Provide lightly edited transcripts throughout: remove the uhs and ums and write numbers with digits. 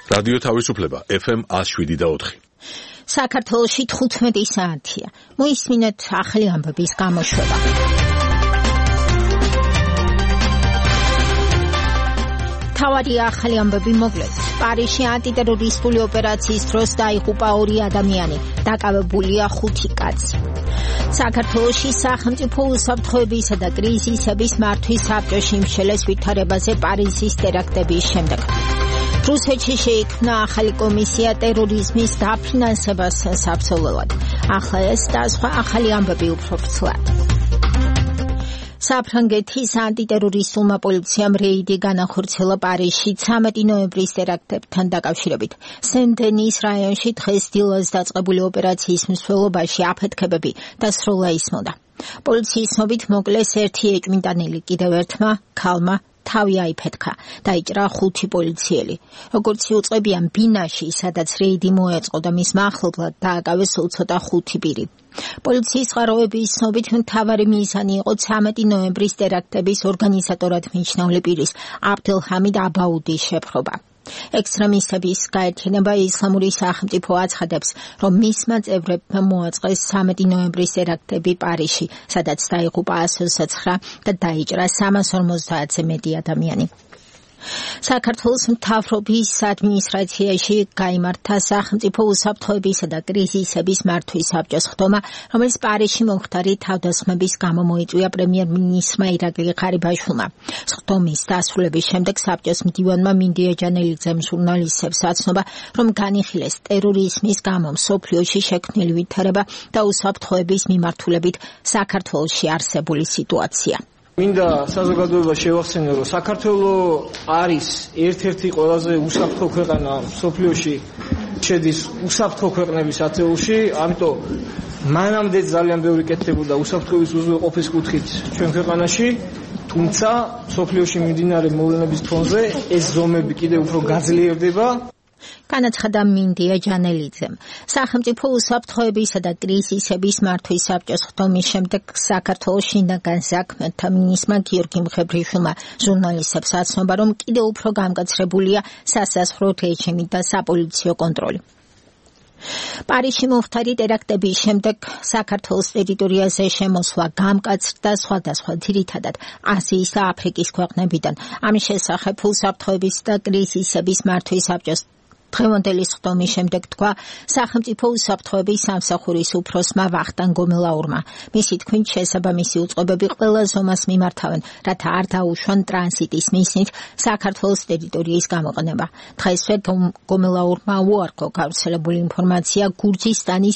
რადიო თავისუფლება FM 107.4. საქართველოში 15 საათია. მოისმინეთ ახალი ამბების გამოშვება. თავარი ახალი ამბები მოკლედ. პარიზში ანტიტერორისტული ოპერაციის დროს დაიღუპა 2 ადამიანი, დაკავებულია 5 კაცი. საქართველოში სახელმწიფო უსაფრთხოებისა და კრიზისების მართვის საბჭოში მშელეს ვითარებაზე პარიზის ტერაქტების შემდეგ. რუსეთში შეიქმნა ახალი კომისია ტერორიზმის დაფინანსებას საბრძოლველად. ახლა ეს და სხვა ახალი ამბები უფრო ვრცლად. საფრანგეთის ანტიტერორისტულმა პოლიციამ რეიდი განახორციელა პარიზში 13 ნოემბრის ტერაქტებთან დაკავშირებით. სენ-დენის რაიონში დღეს დილას დაწყებული ოპერაციის მსვლელობაში აფეთქებები და სროლა ისმოდა. პოლიციის ცნობით მოკლეს 1 ეჭვმიტანილი, კიდევ ერთმა ქალმა თავი აიფეთქა, დაიჭრა 5 პოლიციელი. როგორც იუწყებიან ბინაში, სადაც რეიდი მოეწყო და მის მახლობლად დააკავეს უცოტა 5 პირი. პოლიციის წყაროების ცნობით მთავარი მიზანი იყო 13 ნოემბრის ტერაქტების ორგანიზატორად მიჩნეული პირის აბდელჰამიდ აბაუდის შეპყრობა. ექსტრემისტების გაერთიანება ისლამური სახელმწიფო აცხადებს, რომ მისმა წევრებმა მოაწყეს 13 ნოემბრის ტერაქტები პარიზში, სადაც დაიღუპა 129 და დაიჭრა 350-ზე მეტი ადამიანი. საქართველოს მთავრობის ადმინისტრაციაში გაიმართა სახელმწიფო უსაფრთხოებისა და კრიზისების მართვის საბჭოს ხდომა, რომელიც პარიზში მომხდარი თავდასხმების გამო მოიწვია პრემიერ-მინისტრმა ირაკლი ღარიბაშვილმა. ხდომის დასრულების შემდეგ საბჭოს მდივანმა მინდია ჯანელიძემ ჟურნალისტებს აცნობა, რომ განიხილეს ტერორიზმის გამო მსოფლიოში შექმნილი ვითარება და უსაფრთხოების მიმართულებით საქართველოში არსებული სიტუაცია. მინდა საზოგადოება შევახსენო, რომ საქართველო არის ერთ-ერთი ყველაზე უსაფრთხო ქვეყანა მსოფლიოში, შედის უსაფრთხო ქვეყნების ათეულში, ამიტომ მანამდე ძალიან ბევრი კეთდებოდა უსაფრთხოების უზრუნველყოფის კუთხით ჩვენ ქვეყანაში, თუმცა მსოფლიოში მიმდინარე მოვლენების ფონზე ეს ზომები კიდევ უფრო გაძლიერდება. განაცხადა მინდია ჯანელიძემ. სახელმწიფო უსაფრთხოებისა და კრიზისების მართვის საბჭოს ხდომის შემდეგ საქართველოს შინაგან საქმეთა მინისტრმა გიორგი მხებრიშვილმა ჟურნალისტებს აცნობა, რომ კიდევ უფრო გამკაცრებულია სასაზღვრო რეჟიმი და საპოლიციო კონტროლი. პარიზში მომხდარი ტერაქტების შემდეგ საქართველოს ტერიტორიაზე შემოსვლა გამკაცრდა სხვადასხვა ძირითადად აზიის და აფრიკის ქვეყნებიდან. ამის შესახებ უსაფრთხოების და კრიზისების მართვის საბჭოს დღევანდელი ხდომის შემდეგ თქვა სახელმწიფო უსაფრთხოების სამსახურის უფროსმა ვახტანგ გომელაურმა. მისი თქმით, შესაბამისი უწყებები ყველა ზომას მიმართავენ, რათა არ დაუშვან ტრანზიტის მიზნით საქართველოს ტერიტორიის გამოყენება. დღესვე გომელაურმა უარყო გავრცელებული ინფორმაცია გურძისტანის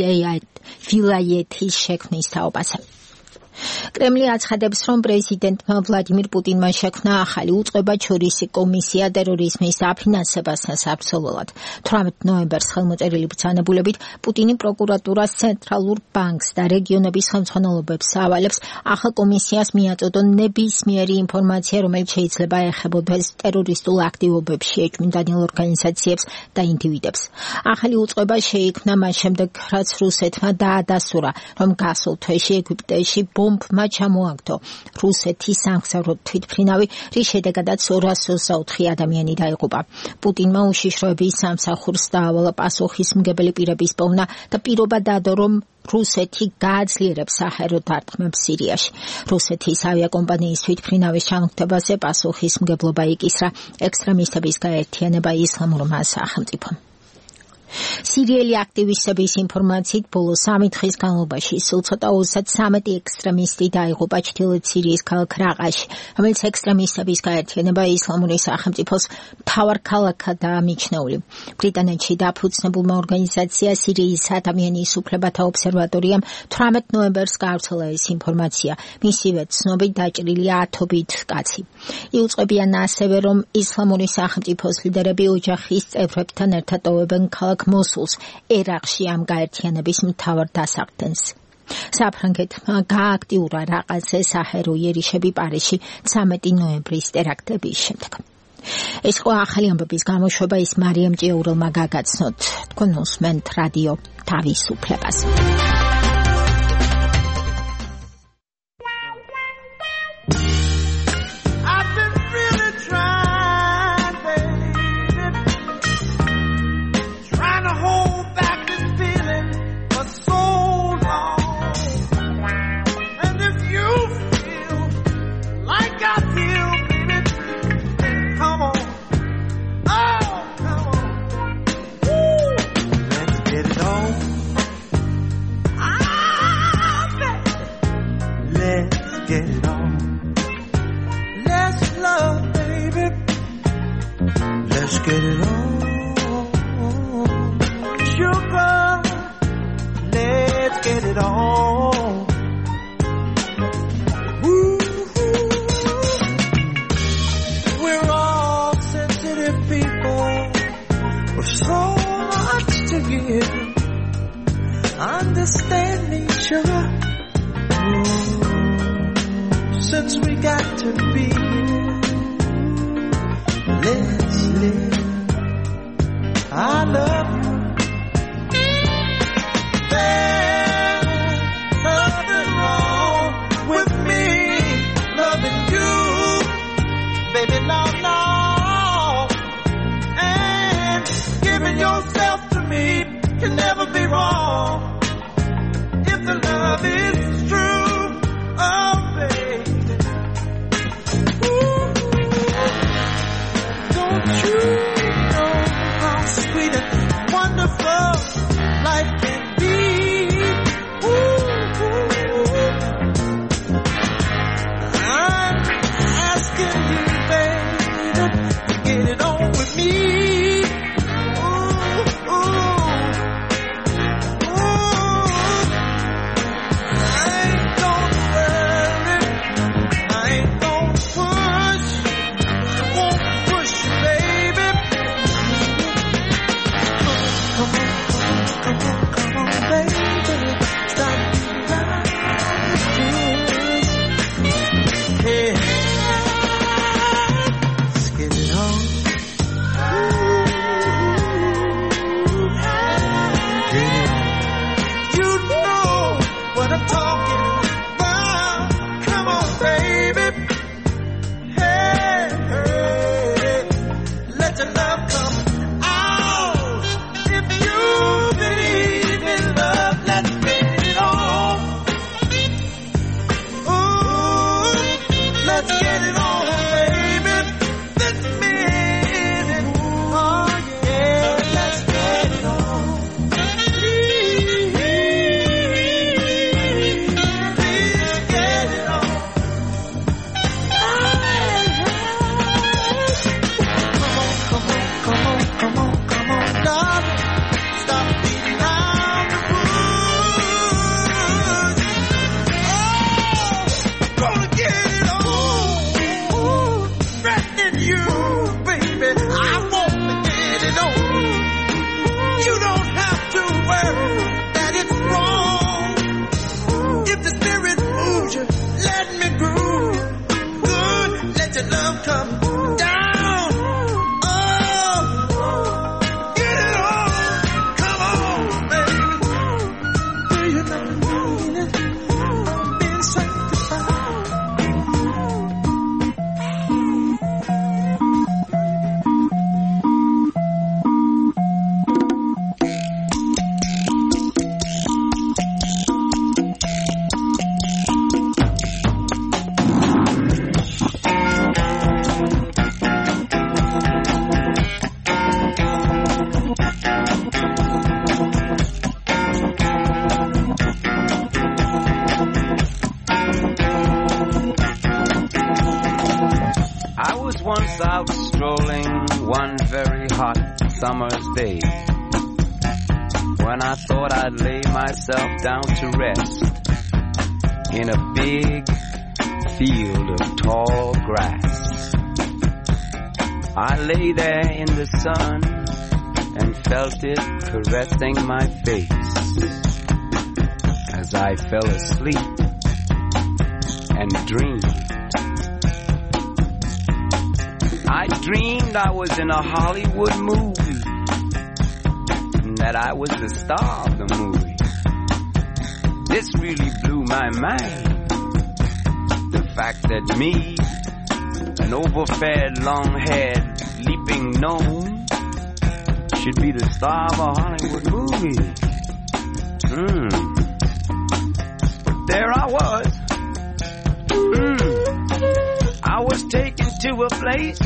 ვილაიეთის შექმნის თაობაზე. კრემლი აცხადებს, რომ პრეზიდენტმა ვლადიმირ პუტინმა შექმნა ახალი უწყებაჩორისი კომისია ტერორიზმის დაფინანსებასთან საბრძოლველად. 18 ნოემბერს ხელმოწერილი ბრძანებულებით პუტინი პროკურატურას, ცენტრალურ ბანკს და რეგიონების ხელმძღვანელობებს ავალებს ახალ კომისიას მიაწოდონ ნებისმიერი ინფორმაცია, რომელიც შეიძლება ეხებოდეს ტერორისტულ აქტივობებში ეჭვმიტანილ ორგანიზაციებს და ინდივიდებს. ახალი უწყება შეიქმნა მას შემდეგ, რაც რუსეთმა დაადასტურა, რომ გასულ თვეში ეგვიპტეში ბომბმა ჩამოაგდო რუსეთის სამგზავრო თვითმფრინავი, რის შედეგადაც 224 ადამიანი დაიღუპა. პუტინმა უშიშროების სამსახურს დაავალა პასუხისმგებელი პირების პოვნა და პირობა დადო, რომ რუსეთი გააძლიერებს საჰაერო დარტყმებს სირიაში. რუსეთის ავიაკომპანიის თვითმფრინავის ჩამოგდებაზე პასუხისმგებლობა იკისრა ექსტრემისტების გაერთიანება ისლამურმა სახელმწიფომ. სირიელი აქტივისტების ინფორმაციით ბოლო 3 დღის განმავლობაში სულ ცოტა 33 ექსტრემისტი დაიღუპა ჩრდილოეთ სირიის ქალაქ რაყაში, რომელიც ექსტრემისტების გაერთიანება ისლამური სახელმწიფოს მთავარ ქალაქადაა მიჩნეული. ბრიტანეთში დაფუძნებულმა ორგანიზაცია სირიის ადამიანის უფლებათა ობსერვატორიამ 18 ნოემბერს გაავრცელა ეს ინფორმაცია. მისივე ცნობით დაჭრილია 10-ობით კაცი. იუწყებიან ასევე, რომ ისლამური სახელმწიფოს ლიდერები ოჯახის წევრებთან ერთად ტოვებენ ქალაქ მოსულს ერაყში ამ გაერთიანების მთავარ დასახდენს. საფრანგეთმა გააქტიურა რაყაზე საჰაერო იერიშები პარიზში 13 ნოემბრის ტერაქტების შემდეგ. ეს იყო ახალი ამბების გამოშვება, ის მარიამ ჭიაურელმა გაგაცნოთ. თქვენ უსმენთ რადიო თავისუფლებას. get it on. Let's love, baby. Let's get it on. Sugar, let's get it on. Woo. We're all sensitive people with so much to give. Understand me, sugar. Since we got to be here, let's live. I love you. There's nothing wrong with me loving you, baby. No. And giving yourself to me can never be wrong if the love is true. Oh, baby. Ooh. Don't you know how sweet and wonderful life can be? Ooh. I'm asking you, baby, to get it on with me. Summer's day, when I thought I'd lay myself down to rest in a big field of tall grass. I lay there in the sun and felt it caressing my face as I fell asleep and dreamed. I dreamed I was in a Hollywood movie, and that I was the star of the movie. This really blew my mind. The fact that me, an overfed, long-haired, leaping gnome, should be the star of a Hollywood movie. But there I was. I was taken to a place,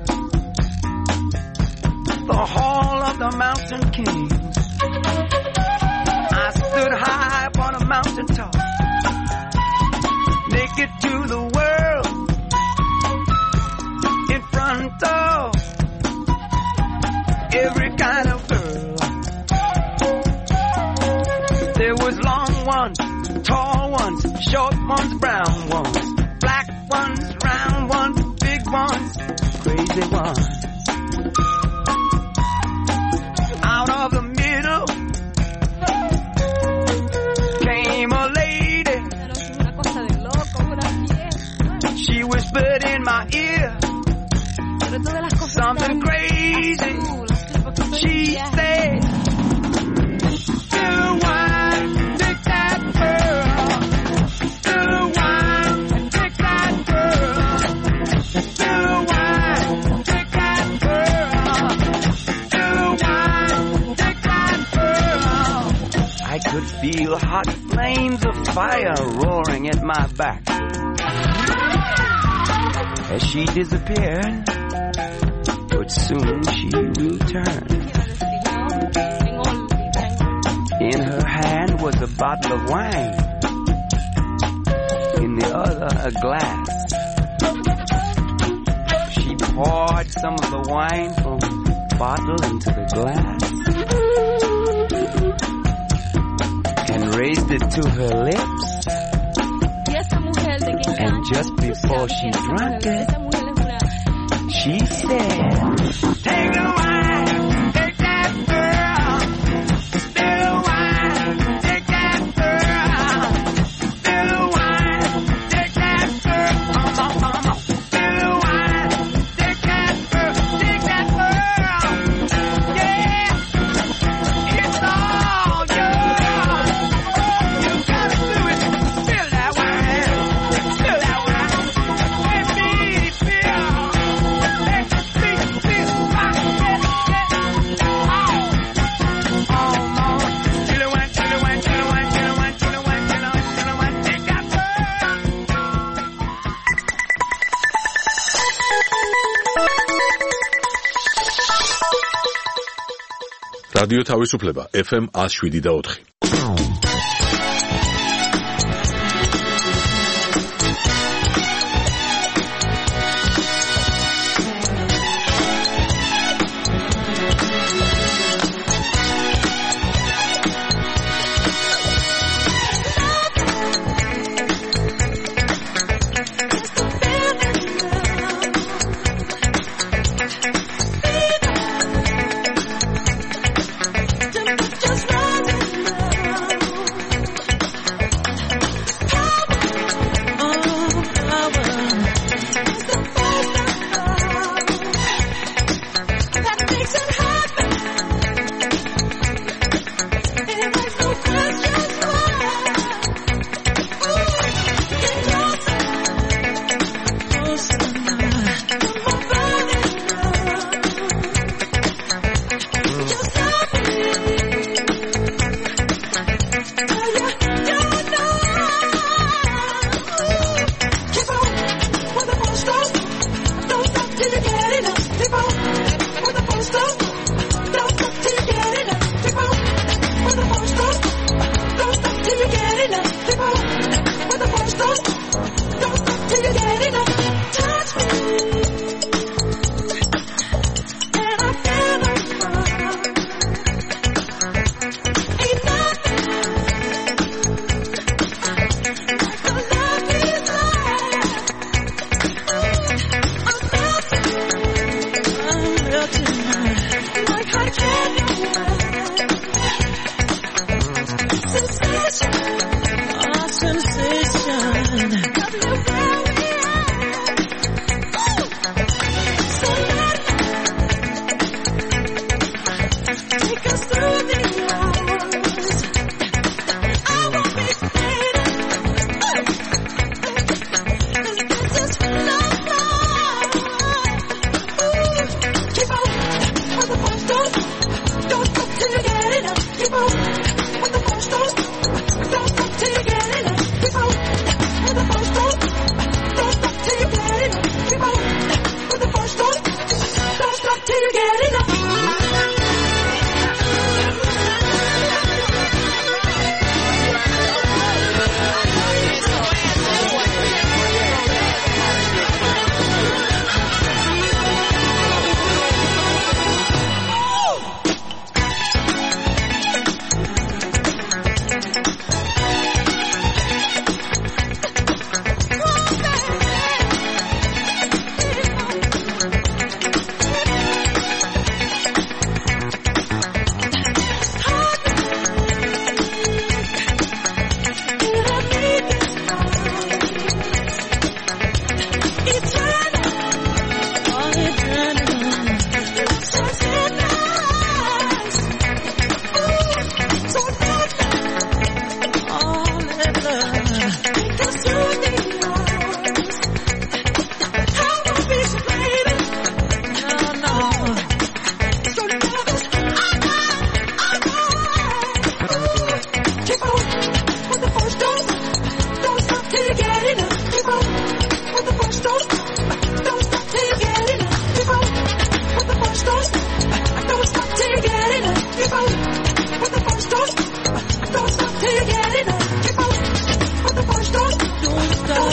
the Hall of the Mountain King. I stood high upon a mountain top, naked to brown ones, black ones, round ones, big ones, crazy ones. Out of the middle came a lady. She whispered in my ear something crazy. She said, "Still wine, take that girl. Still wine, take that girl. Still wine, take that girl. Still wine, take that girl." I could feel hot flames of fire roaring at my back. As she disappeared, but soon she returned. In her hand was a bottle of wine, in the other a glass. She poured some of the wine from the bottle into the glass and raised it to her lips. And just before she drank it, she said, "Take the wine, take that girl. Still wine, take that girl. Still wine, take that girl. Still wine, take that girl. Take that girl. Yeah, it's all yours. You gotta do it. Spill that wine. Spill that wine. Let me feel. Let me feel. რადიო თავისუფლება FM 107.4. Just running now.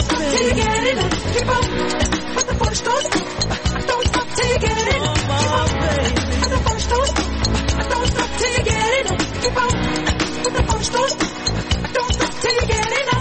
till you get enough. Keep on, but the push don't stop. Don't stop till you get enough. Keep on, but the push don't stop. Don't stop till you get enough. Keep on, but the push don't stop. Don't stop till you get enough.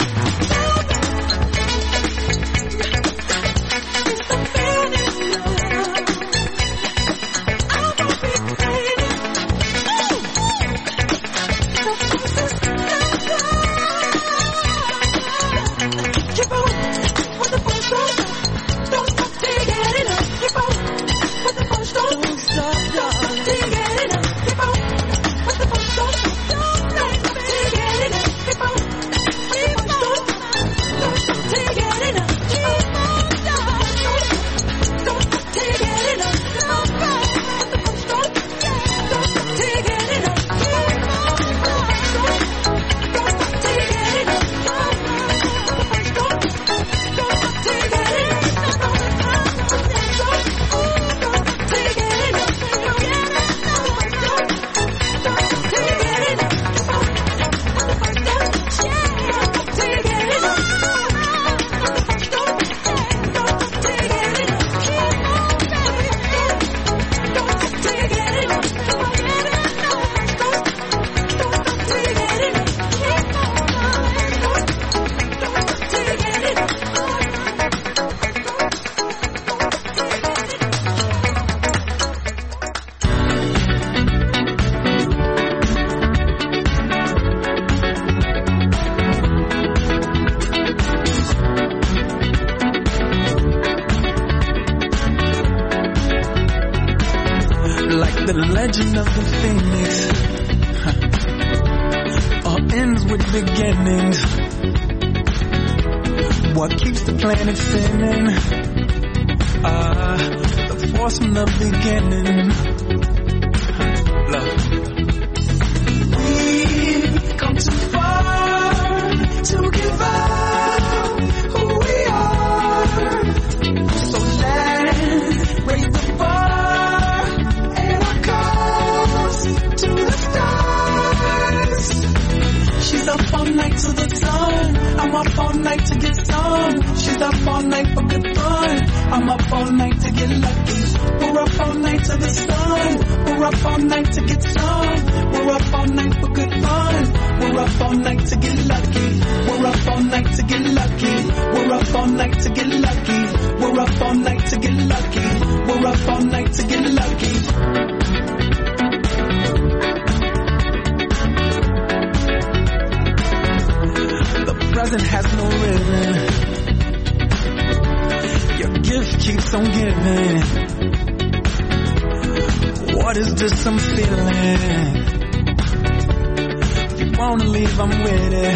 The legend of the phoenix all ends with beginnings. What keeps the planet spinning? The force from the beginning. Love. We've come too far to give up who we are. So let's raise the bar. She's up all night to the sun. I'm up all night to get some. She's up all night for good fun. I'm up all night to get lucky. We're up all night to the sun. We're up all night to get some. We're up all night for good fun. We're up all night to get lucky. We're up all night to get lucky. We're up all night to get lucky. We're up all night to get lucky. We're up all night to get lucky. Present has no ribbon. Your gift keeps on giving. What is this I'm feeling? If you wanna leave, I'm with it.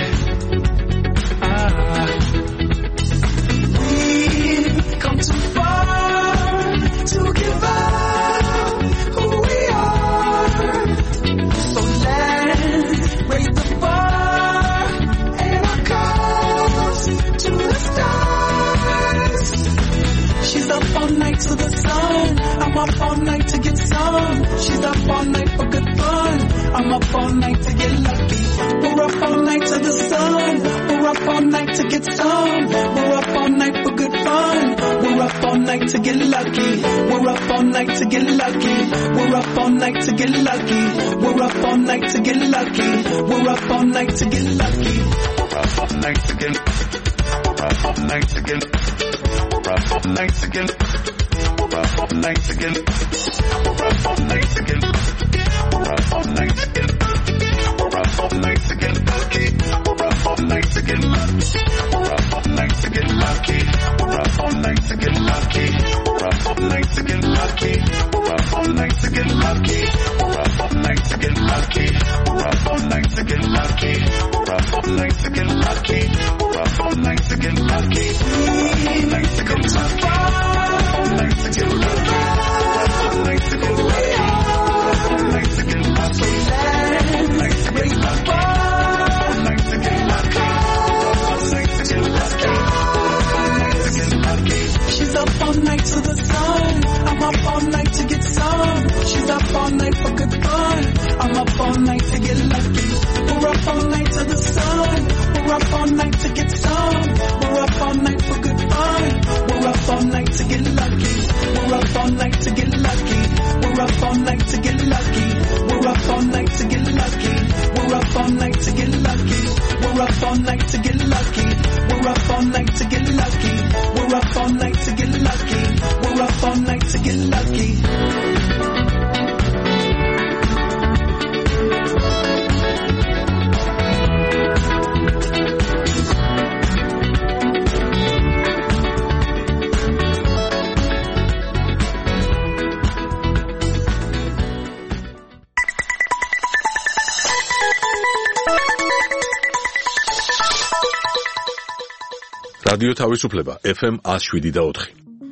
We've come too far to give up who we are. So let's raise the bar. She's up all night to the sun. I'm up all night to get some. She's up all night for good fun. I'm up all night to get lucky. We're up all night to the sun. We're up all night to get some. We're up all night for good fun. We're up all night to get lucky. We're up all night to get lucky. We're up all night to get lucky. We're up all night to get lucky. We're up all night to get lucky. We're up all night to get. We're up all night to get. We're up all night again. We're up all night again. We're up all night again. We're up all night again. We're up all night again. Lucky. We're up all night again. We're up all night again. Lucky. We're up all night again. Lucky. We're up all night again. Lucky. We're up all night again. Lucky. We're up all night again. Lucky. We're up all night again. Lucky. We're up all night again. Lucky. We're up all night again. Lucky. Night to go too far. Night to get lucky. Night to go lucky. Night to get lucky. Night to get lucky. Night to get lucky. Night to get lucky. Night to get lucky. She's up all night to the sun. I'm up all night to get some. She's up all night for good fun. I'm up all night to get lucky. We're up all night to the sun. We're up all night to get some. We're up all night რადიო თავისუფლება FM 107.4.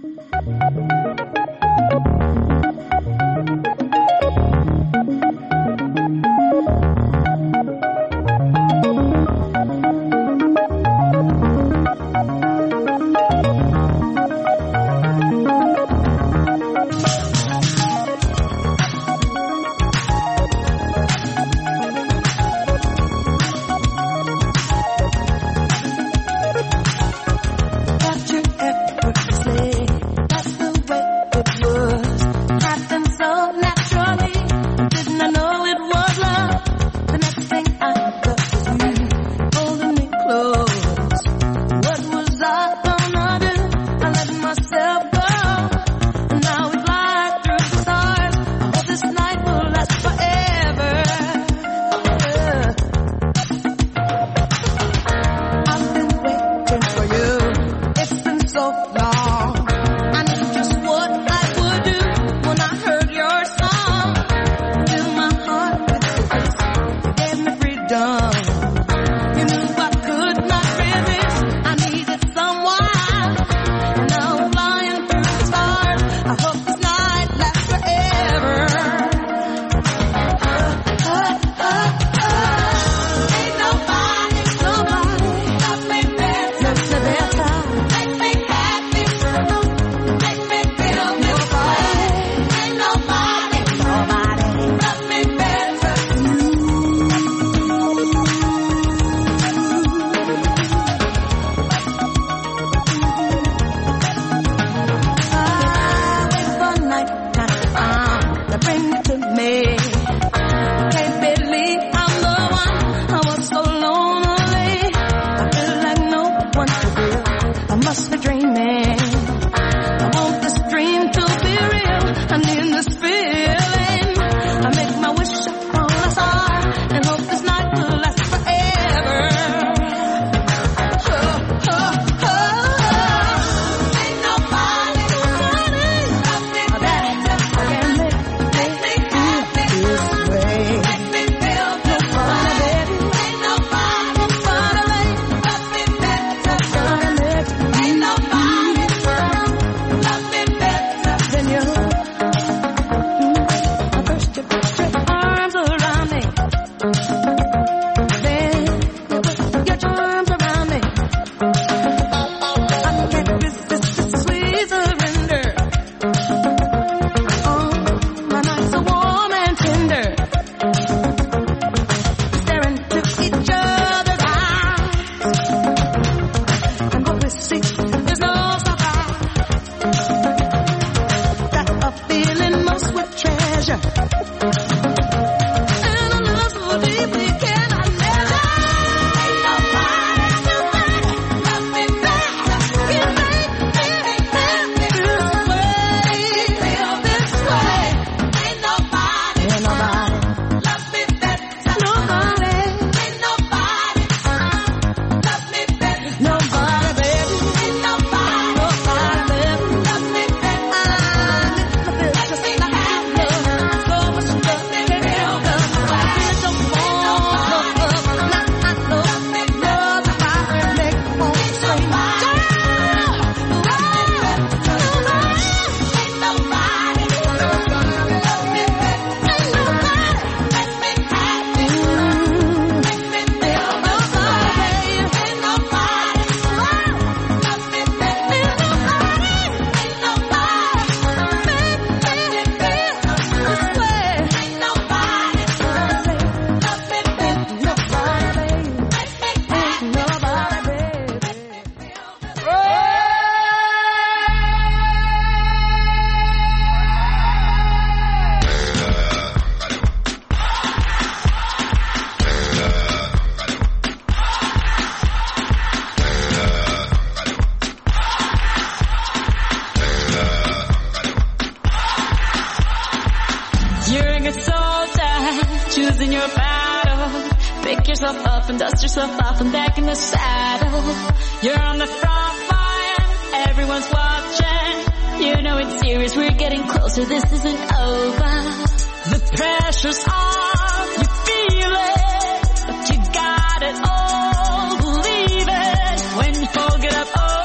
choosing your battle. Pick yourself up and dust yourself off and back in the saddle. You're on the front line, everyone's watching. You know it's serious, we're getting closer, this isn't over. The pressure's on, you feel it, but you got it all, believe it. When you fold it up, oh.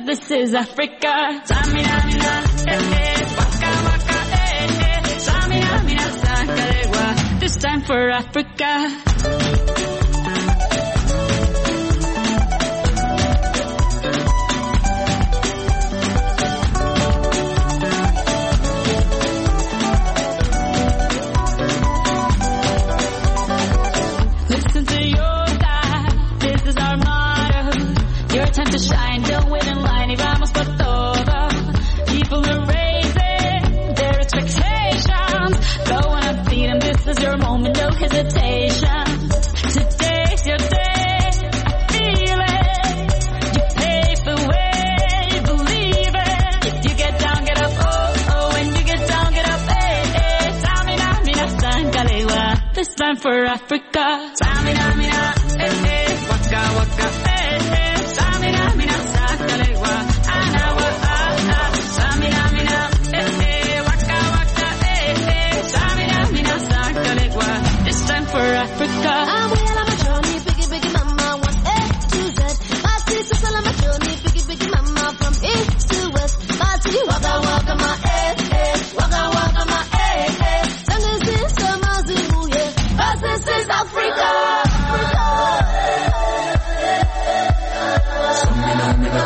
this is Africa. Samina, mina, waka, waka, Samina, mina, sakalewa. This time for Africa. Time to shine, don't wait in line, y vamos por todo. People are raising their expectations. Go on and beat them, this is your moment, no hesitation. Today's your day, I feel it. You pave the way, believe it. If you get down, get up, oh, oh. When you get down, get up, hey, hey. Samina, mina, sangalewa. This time for Africa. Samina, mina, hey, waka, waka, hey. Africa. I'm well on my journey, biggie mama, 1 A to Z. My sister's all on my journey, biggie mama, from east to west. My tea, waka waka my waka waka my Sangin' sister Mazimu, yeah. This is Africa. Samina, mina.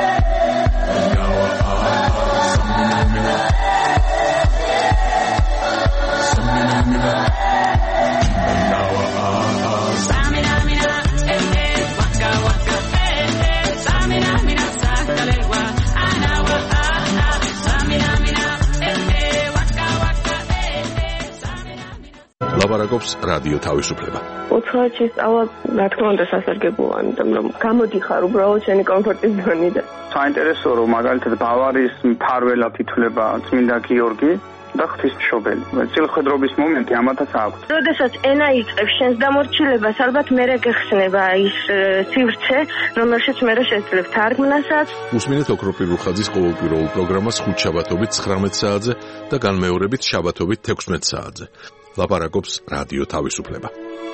ლაპარაკობს რადიო თავისუფლება. უცხოეთში სწავლა, რა თქმა უნდა, სასარგებლოა, იმიტომ რომ გამოდიხარ უბრალოდ შენი კომფორტის ზონიდან. საინტერესოა, რომ მაგალითად ბავარიის მფარველად ითვლება წმინდა გიორგი და ღვთისმშობელი. წილხედრობის მომენტი ამათაც აქვს. როდესაც ენა იწყებს შენს დამორჩილებას, ალბათ მერე გეხსნება ის სივრცე, რომელშიც მერე შეძლებ თარგმნასაც. უსმინეთ ოქროპირ რუხაძის ყოველკვირეულ პროგრამას ხუთშაბათობით 19 საათზე და განმეორებით შაბათობით 16 საათზე. ლაპარაკობს რადიო თავისუფლება.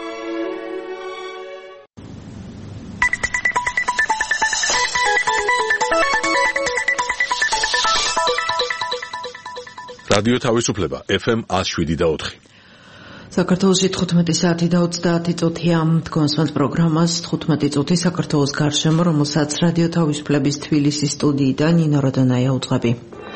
რადიო თავისუფლება FM 107.4. საქართველოში 15 საათი და 30 წუთია. თქვენს პროგრამას 15 წუთი საქართველოს გარშემო, რომელსაც რადიო თავისუფლების თბილისის სტუდიიდან ნინო როდონაია უძღვები.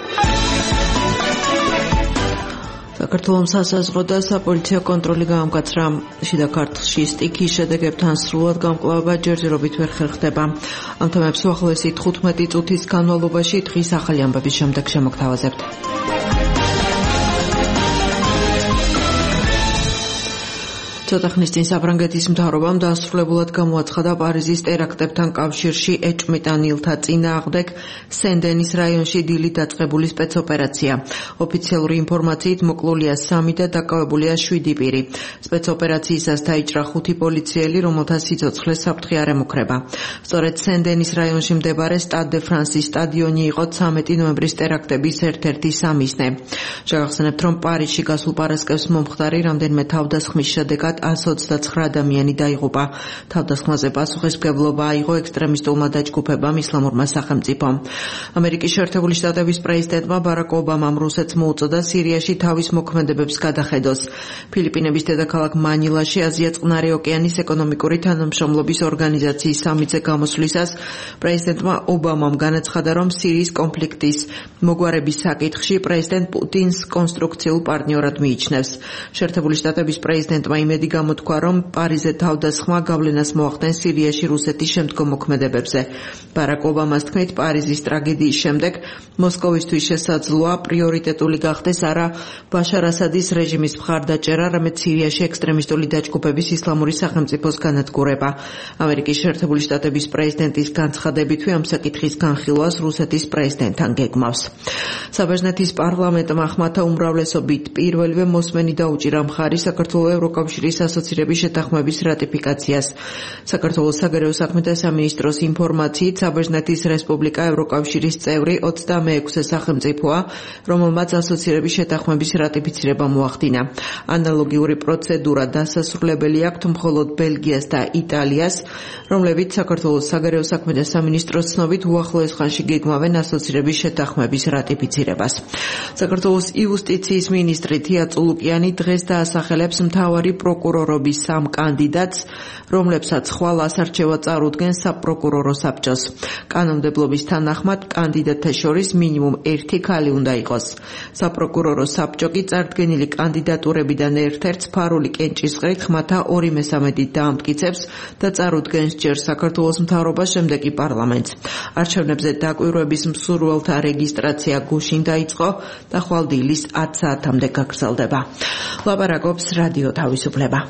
საქართველოს სასაზღვრო და საპოლიციო კონტროლი გაამკაცრა. შიდა ქართლში სტიქის შედეგებთან სრულად გამკლავება ჯერჯერობით ვერ ხერხდება. ამ თემებს უახლოესი 15 წუთის განმავლობაში დღის ახალი ამბების შემდეგ შემოგთავაზებთ. ცოტა ხნის წინ საფრანგეთის მთავრობამ დასრულებულად გამოაცხადა პარიზის ტერაქტებთან კავშირში ეჭვმიტანილთა წინააღმდეგ სენ-დენის რაიონში დილით დაწყებული სპეცოპერაცია. ოფიციალური ინფორმაციით მოკლულია 3 და დაკავებულია 7 პირი. სპეცოპერაციისას დაიჭრა 5 პოლიციელი, რომელთა სიცოცხლე საფრთხე არ ემუქრება. სწორედ სენ-დენის რაიონში მდებარე სტად დე ფრანსის სტადიონი იყო 13 ნოემბრის ტერაქტების ერთ-ერთი სამიზნე. შეგახსენებთ, რომ პარიზში გასულ პარასკევს მომხდარი რამდენიმე თავდასხმის შედეგად 129 ადამიანი დაიღუპა. თავდასხმაზე პასუხისმგებლობა აიღო ექსტრემისტულმა დაჯგუფებამ ისლამურმა სახელმწიფომ. ამერიკის შეერთებული შტატების პრეზიდენტმა ბარაკ ობამამ რუსეთს მოუწოდა სირიაში თავის მოქმედებებს გადახედოს. ფილიპინების დედაქალაქ მანილაში აზია წყნარი ოკეანის ეკონომიკური თანამშრომლობის ორგანიზაციის სამიტზე გამოსვლისას პრეზიდენტმა ობამამ განაცხადა, რომ სირიის კონფლიქტის მოგვარების საკითხში პრეზიდენტ პუტინს კონსტრუქციულ პარტნიორად მიიჩნევს. შეერთებული შტატების პრეზიდენტმა იმედი გამოთქვა, რომ პარიზზე თავდასხმა გავლენას მოახდენს სირიაში რუსეთის შემდგომ მოქმედებებზე. ბარაკ ობამას თქმით, პარიზის ტრაგედიის შემდეგ მოსკოვისთვის შესაძლოა პრიორიტეტული გახდეს არა ბაშარ ასადის რეჟიმის მხარდაჭერა, არამედ სირიაში ექსტრემისტული დაჯგუფების ისლამური სახელმწიფოს განადგურება. ამერიკის შეერთებული შტატების პრეზიდენტის განცხადებითვე ამ საკითხის განხილვას რუსეთის პრეზიდენტთან გეგმავს. საბერძნეთის პარლამენტმა ხმათა უმრავლესობით პირველივე მოსმენი დაუჭირა მხარი საქართველოს ევროკავშირის ასოცირების შეთანხმების რატიფიკაციას. საქართველოს საგარეო საქმეთა სამინისტროს ინფორმაციით, საბერძნეთის რესპუბლიკა ევროკავშირის წევრი 26-ე სახელმწიფოა, რომელმაც ასოცირების შეთანხმების რატიფიცირება მოახდინა. ანალოგიური პროცედურა დასასრულებელი აქვთ მხოლოდ ბელგიას და იტალიას, რომლებიც საქართველოს საგარეო საქმეთა სამინისტროს ცნობით უახლოეს ხანში გეგმავენ ასოცირების შეთანხმების რატიფიცირებას. საქართველოს იუსტიციის მინისტრი თია წულუკიანი დღეს დაასახელებს მთავარი პროკურორობის 3 კანდიდატს, რომლებსაც ხვალ ასარჩევა წარუდგენ საპროკურორო საბჭოს. კანონმდებლობის თანახმად კანდიდატთა შორის მინიმუმ 1 ქალი უნდა იყოს. საპროკურორო საბჭო კი წარდგენილი კანდიდატურებიდან ერთ-ერთს ფარული კენჭისყრით ხმათა 2/3-ით დაამტკიცებს და წარუდგენს ჯერ საქართველოს მთავრობას, შემდეგ კი პარლამენტს. არჩევნებზე დაკვირვების მსურველთა რეგისტრაცია გუშინ დაიწყო და ხვალ დილის 10 საათამდე გაგრძელდება. ლაპარაკობს რადიო თავისუფლება.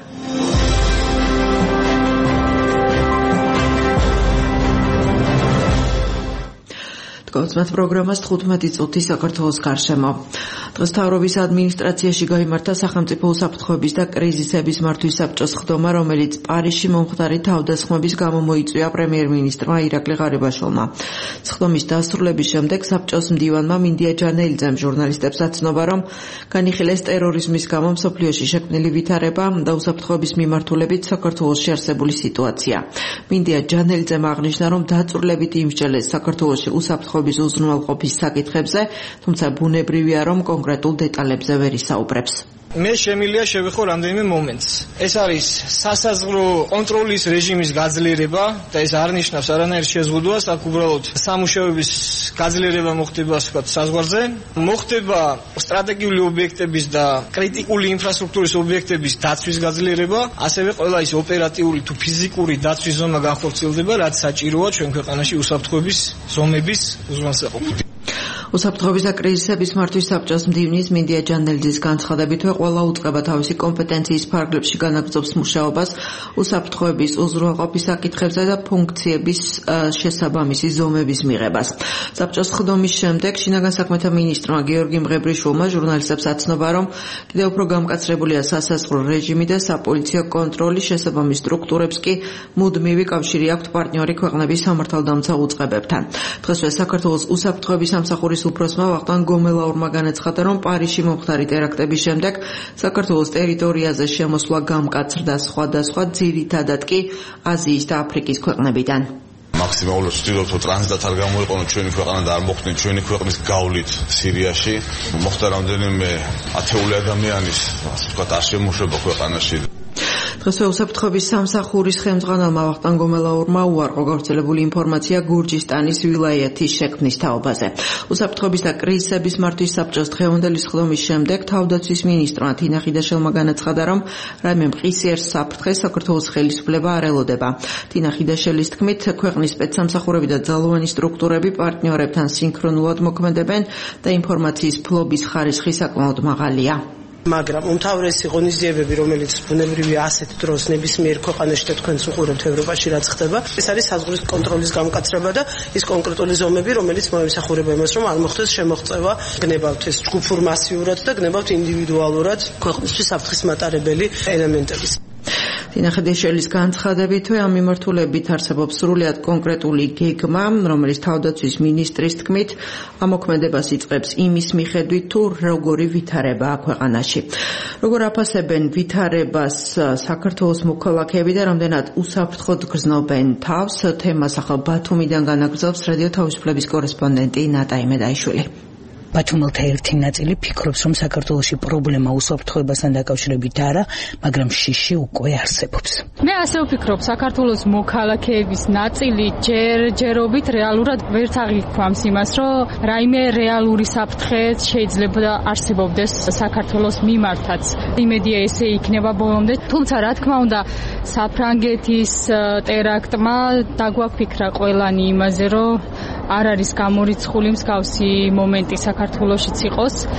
გონცმათ პროგრამას 15 წუთი საქართველოს გარშემო. დღეს მთავრობის ადმინისტრაციაში გაიმართა სახელმწიფო უსაფრთხოების და კრიზისების მართვის საბჭოს ხდომა, რომელიც პარიზში მომხდარი თავდასხმების გამო მოიწვია პრემიერ-მინისტრმა ირაკლი ღარიბაშვილმა. ხდომის დასრულების შემდეგ საბჭოს მდივანმა მინდია ჯანელიძემ ჟურნალისტებს აცნობა, რომ განიხილეს ტერორიზმის გამო მსოფლიოში შექმნილი ვითარება და უსაფრთხოების მიმართულებით საქართველოში არსებული სიტუაცია. მინდია ჯანელიძემ აღნიშნა, რომ დაწვრილებით იმსჯელეს საქართველოში უსაფრთხოების უზრუნველყოფის საკითხებზე, თუმცა ბუნებრივია, რომ კონკრეტულ დეტალებზე ვერ ისაუბრებს. მე შემიძლია შევეხო რამდენიმე მომენტს. ეს არის სასაზღვრო კონტროლის რეჟიმის გაძლიერება და ეს არ ნიშნავს არანაირ შეზღუდვას, აქ უბრალოდ სამუშაოების გაძლიერება მოხდება, ასე ვთქვათ, საზღვარზე. მოხდება სტრატეგიული ობიექტების და კრიტიკული ინფრასტრუქტურის ობიექტების დაცვის გაძლიერება, ასევე ყველა ის ოპერატიული თუ ფიზიკური დაცვის ზონა განხორციელდება, რაც საჭიროა ჩვენ ქვეყანაში უსაფრთხოების ზომების უზრუნველყოფით. უსაფრთხოების და კრიზისების მართვის საბჭოს მდივნის მინდია ჯანელიძის განცხადებითვე ყველა უწყება თავისი კომპეტენციის ფარგლებში განაგრძობს მუშაობას უსაფრთხოების უზრუნველყოფის საკითხებზე და ფუნქციების შესაბამისი ზომების მიღებას. საბჭოს ხდომის შემდეგ შინაგან საქმეთა მინისტრმა გიორგი მღებრიშვილმა ჟურნალისტებს აცნობა, რომ კიდევ უფრო გამკაცრებულია სასაზღვრო რეჟიმი და საპოლიციო კონტროლი, შესაბამის სტრუქტურებს კი მუდმივი კავშირი აქვთ პარტნიორი ქვეყნების სამართალდამცავ უწყებებთან. დღესვე საქართველოს უსაფრთხოების სამსახურის უფროსმა ვახტანგ გომელაურმა განაცხადა, რომ პარიზში მომხდარი ტერაქტების შემდეგ საქართველოს ტერიტორიაზე შემოსვლა გამკაცრდა სხვადასხვა, ძირითადად კი აზიის და აფრიკის ქვეყნებიდან. მაქსიმალურად ვცდილობთ, რომ ტრანზიტად არ გამოიყენოთ ჩვენი ქვეყანა და არ მოხდეთ ჩვენი ქვეყნის გავლით სირიაში. მოხდა რამდენიმე ათეული ადამიანის, ასე ვთქვათ, არ შემოშვება ქვეყანაში. დღესვე უსაფრთხოების სამსახურის ხელმძღვანელმა ვახტანგ გომელაურმა უარყო გავრცელებული ინფორმაცია გურჯისტანის ვილაიეთის შექმნის თაობაზე. უსაფრთხოების და კრიზისების მართვის საბჭოს დღევანდელი ხდომის შემდეგ თავდაცვის მინისტრმა თინა ხიდაშელმა განაცხადა, რომ რაიმე მყისიერ საფრთხეს საქართველოს ხელისუფლება არ ელოდება. თინა ხიდაშელის თქმით, ქვეყნის სპეცსამსახურები და ძალოვანი სტრუქტურები პარტნიორებთან სინქრონულად მოქმედებენ და ინფორმაციის ფლობის ხარისხი საკმაოდ მაღალია. მაგრამ უმთავრესი ღონისძიებები, რომელიც ბუნებრივია ასეთ დროს ნებისმიერ ქვეყანაში და თქვენს უყურებთ ევროპაში რაც ხდება, ეს არის საზღვრის კონტროლის გამკაცრება და ის კონკრეტული ზომები, რომელიც მოემსახურება იმას, რომ არ მოხდეს შემოღწევა, გნებავთ ეს ჯგუფურ მასიურად და გნებავთ ინდივიდუალურად ქვეყნისთვის საფრთხის მატარებელი ელემენტების. თინა ხიდაშელის განცხადებითვე ამ მიმართულებით არსებობს სრულიად კონკრეტული გეგმა, რომელიც თავდაცვის მინისტრის თქმით ამოქმედებას იწყებს იმის მიხედვით, თუ როგორი ვითარებაა ქვეყანაში. როგორ აფასებენ ვითარებას საქართველოს მოქალაქეები და რამდენად უსაფრთხოდ გრძნობენ თავს, თემას ახალ ბათუმიდან განაგრძობს რადიო თავისუფლების კორესპონდენტი ნატა იმედაიშვილი. ბათუმელთა ერთი ნაწილი ფიქრობს, რომ საქართველოში პრობლემა უსაფრთხოებასთან დაკავშირებით არა, მაგრამ შიში უკვე არსებობს. მე ასე ვფიქრობ, საქართველოს მოქალაქეების ნაწილი ჯერჯერობით რეალურად ვერ აღიქვამს იმას, რომ რაიმე რეალური საფრთხე შეიძლება არსებობდეს საქართველოს მიმართაც. იმედია ესე იქნება ბოლომდე, თუმცა რა თქმა უნდა, საფრანგეთის ტერაქტმა დაგვაფიქრა ყველანი იმაზე, რომ არ არის გამორიცხული მსგავსი მომენტი საქართველოშიც იყოს.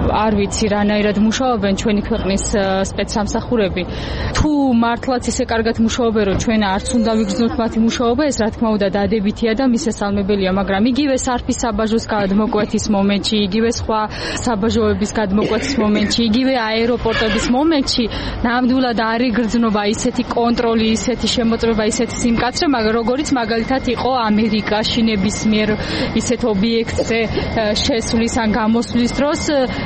არ ვიცი რანაირად მუშაობენ ჩვენი ქვეყნის სპეცსამსახურები. თუ მართლაც ისე კარგად მუშაობენ, რომ ჩვენ არც უნდა ვიგრძნოთ მათი მუშაობა, ეს რა თქმა უნდა დადებითია და მისასალმებელია, მაგრამ იგივე სარფის საბაჟოს გადმოკვეთის მომენტში, იგივე სხვა საბაჟოების გადმოკვეთის მომენტში, იგივე აეროპორტების მომენტში ნამდვილად არ იგრძნობა ისეთი კონტროლი, ისეთი შემოწმება, ისეთი სიმკაცრე, მაგრამ როგორიც მაგალითად იყო ამერიკაში ნებისმიერ ისეთ ობიექტზე შესვლის ან გამოსვლის დროს,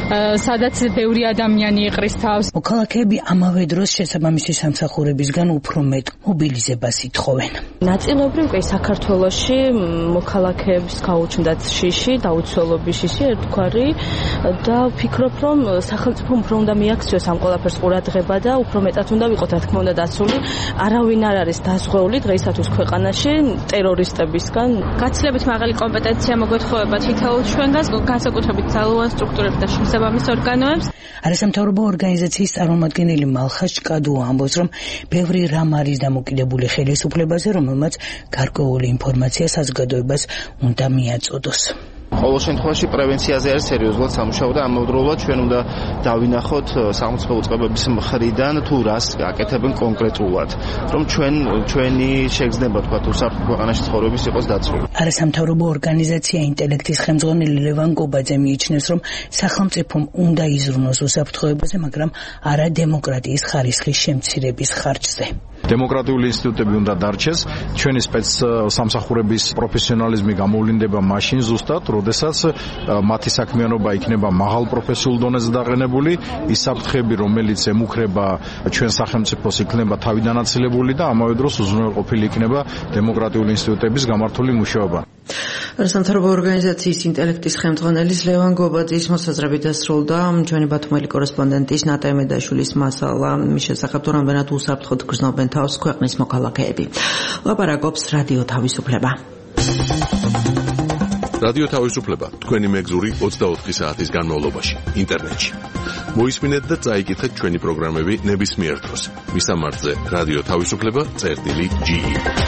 სადაც ბევრი ადამიანი იყრის თავს. მოქალაქეები ამავე დროს შესაბამისი სამსახურებისგან უფრო მეტ მობილიზებას ითხოვენ. ნაწილობრივ კი საქართველოში მოქალაქეებს გაუჩნდათ შიში, დაუცველობის შიში ერთგვარი და ვფიქრობ, რომ სახელმწიფო უფრო უნდა მიაქციოს ამ ყველაფერს ყურადღება და უფრო მეტად უნდა ვიყოთ, რა თქმა უნდა, დაცული. არავინ არ არის დაზღვეული დღეისათვის ქვეყანაში ტერორისტებისგან. გაცილებით მაღალი კომპეტენცია მოგეთხოვება თითოეულ ჩვენგანს, განსაკუთრებით ძალოვან სტრუქტურებს და შესაბამის ორგანოებს. არასამთავრობო ორგანიზაციის წარმომადგენელი მალხას ჭკადუა ამბობს, რომ ბევრი რამ არის დამოკიდებული ხელისუფლებაზე, რომელმაც გარკვეული ინფორმაცია საზოგადოებას უნდა მიაწოდოს. ყოველ შემთხვევაში პრევენციაზე არის სერიოზულად სამუშაო და ამავდროულად ჩვენ უნდა დავინახოთ სახელმწიფო უწყებების მხრიდან თუ რას აკეთებენ კონკრეტულად, რომ ჩვენი შეგრძნება თქვა უსაფრთხო ქვეყანაში ცხოვრების იყოს დაცული. არასამთავრობო ორგანიზაცია ინტელექტის ხელმძღვანელი ლევან გობაძე მიიჩნევს, რომ სახელმწიფომ უნდა იზრუნოს უსაფრთხოებაზე, მაგრამ არა დემოკრატიის ხარისხის შემცირების ხარჯზე. დემოკრატიული ინსტიტუტები უნდა დარჩეს, ჩვენი სპეცსამსახურების პროფესიონალიზმი გამოვლინდება მაშინ ზუსტად, როდესაც მათი საქმიანობა იქნება მაღალ პროფესიულ დონეზე დაყენებული, ის საფრთხეები, რომელიც ემუქრება ჩვენ სახელმწიფოს, იქნება თავიდანაცილებული და ამავე დროს უზრუნველყოფილი იქნება დემოკრატიული ინსტიტუტების გამართული მუშაობა. არასამთავრობო ორგანიზაციის ინტელექტის ხელმძღვანელის ლევან გობაძის მოსაზრებით დასრულდა ჩვენი ბათუმელი კორესპონდენტის ნატა მედაშვილის მასალა მის შესახებ, თუ რამდენად უსაფრთხოდ გრძნობენ თავს ქვეყნის მოქალაქეები. ლაპარაკობს რადიო თავისუფლება. რადიო თავისუფლება თქვენი მეგზური 24 საათის განმავლობაში ინტერნეტში. მოისმინეთ და წაიკითხეთ ჩვენი პროგრამები ნებისმიერ დროს. მისამართზე რადიო თავისუფლება.ge.